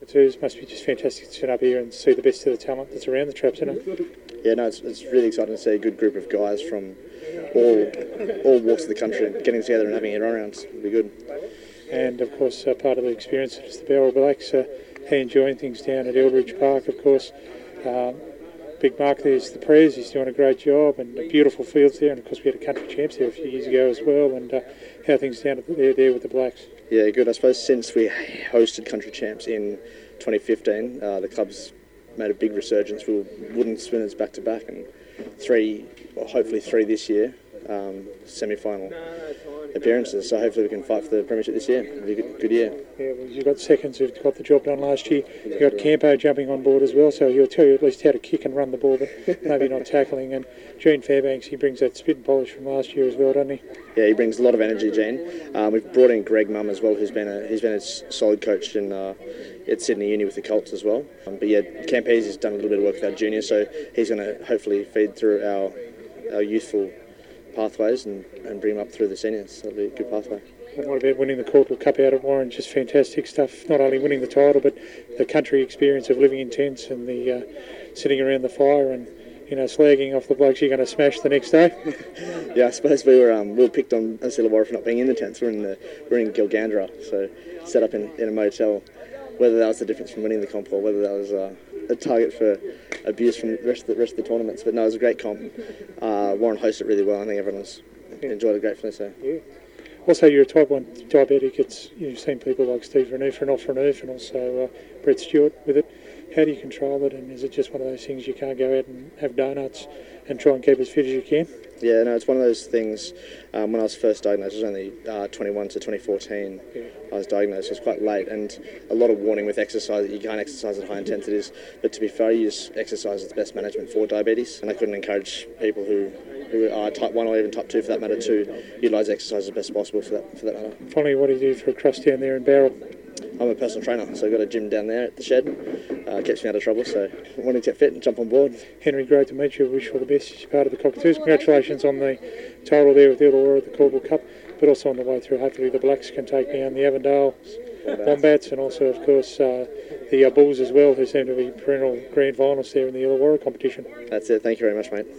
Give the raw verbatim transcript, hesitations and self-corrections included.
cockatoos. Must be just fantastic to sit up here and see the best of the talent that's around the traps, isn't it? Yeah, no, it's, it's really exciting to see a good group of guys from all all walks of the country getting together and having a run rounds. It'll be good. And of course, uh, part of the experience is the Bowral Blacks. Uh, how enjoying things down at Eldridge Park, of course. Um, Big Mark there's the Prez, he's doing a great job, and beautiful fields there, and of course we had a country champs there a few years ago as well, and uh, how are things down there, there with the Blacks? Yeah, good. I suppose since we hosted country champs in twenty fifteen, uh, the club's made a big resurgence. We were wooden spinners back to back, and three, well, hopefully three this year, um, semi-final appearances. So hopefully we can fight for the premiership this year. It'll be a good, good year. Yeah, well, you've got seconds who've got the job done last year. You've got Campo jumping on board as well, so he'll tell you at least how to kick and run the ball, but maybe not tackling. And Gene Fairbanks, he brings that spit and polish from last year as well, doesn't he? Yeah, he brings a lot of energy, Gene. Um, we've brought in Greg Mumm as well, who's been a he's been a solid coach in uh, at Sydney Uni with the Colts as well. Um, but yeah, Campese has done a little bit of work with our juniors, so he's going to hopefully feed through our our youthful pathways and, and bring them up through the seniors. So it'll be a good pathway. And what about winning the Caulfield Cup out at Warren? Just fantastic stuff. Not only winning the title, but the country experience of living in tents and the uh, sitting around the fire and, you know, slagging off the blokes you're going to smash the next day. Yeah, I suppose we were um, we were picked on as Illawarra for not being in the tents. We're in the we're in Gilgandra, so set up in, in a motel. Whether that was the difference from winning the comp or whether that was uh, a target for abuse from the rest of the rest of the tournaments, but no, it was a great comp. Uh, Warren hosted it really well. I think everyone was Yeah. enjoyed it gratefully. So. Yeah. Also, you're a type one diabetic. It's, you've seen people like Steve Renouf and off Renouf and also uh, Brett Stewart with it. How do you control it, and is it just one of those things you can't go out and have donuts and try and keep as fit as you can? Yeah, no, it's one of those things. Um, when I was first diagnosed, it was only uh, twenty-one to twenty fourteen. Yeah. I was diagnosed. It was quite late, and a lot of warning with exercise that you can't exercise at high intensities. But to be fair, you use exercise as the best management for diabetes, and I couldn't encourage people who, who are type one or even type two for that matter to utilise exercise as best possible for that for that matter. Finally, what do you do for a crust down there in Bowral? I'm a personal trainer, so I've got a gym down there at the shed. Uh, keeps me out of trouble, so wanting to get fit and jump on board. Henry, great to meet you. Wish you all the best as you're part of the Cockatoos. Congratulations on the title there with the Illawarra at the Caulfield Cup, but also on the way through. Hopefully the Blacks can take down the Avondale Wombats, Wombats and also, of course, uh, the uh, Bulls as well, who seem to be perennial grand finalists there in the Illawarra competition. That's it. Thank you very much, mate.